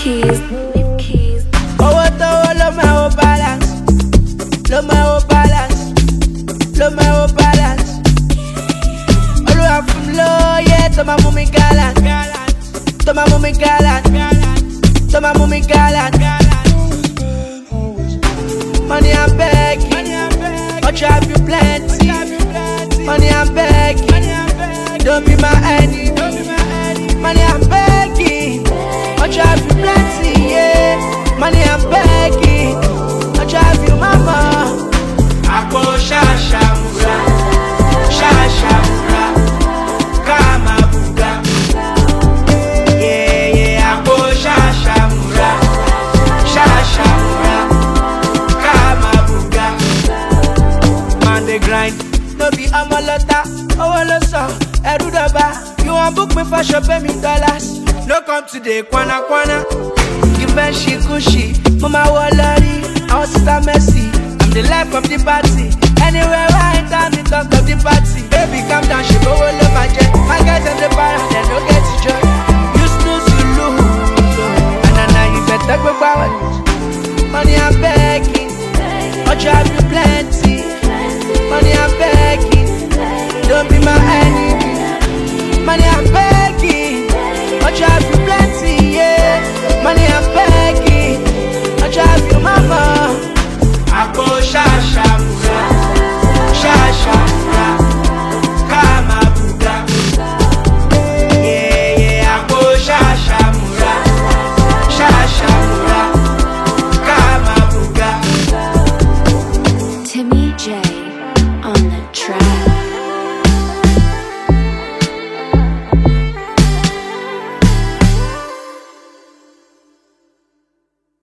keys. Owó tówó ló máa wo balance, ló máa wo balance, ló máa wo balance. Olúwa fún mi lóye tó máa mú mi gallant, tó máa mú mi gallant, tó máa mú mi gallant. Money I'm begging, much have you plenty. Money I'm begging, don't be my enemy. Money I'm begging, much have you plenty, yeah. Money I'm begging, much have you mama. Ako shashamura, shashamura, kama buga. Yeah, yeah, ako shashamura, shashamura, kama buga. Man they grind, no be amalota, owoloso, erudoba. You want book me for shop, pay me dollars. No come today, kwana kwana. Give me she cushy, mama walari. I want sister Messi. I'm the life of the party. Anywhere I enter, me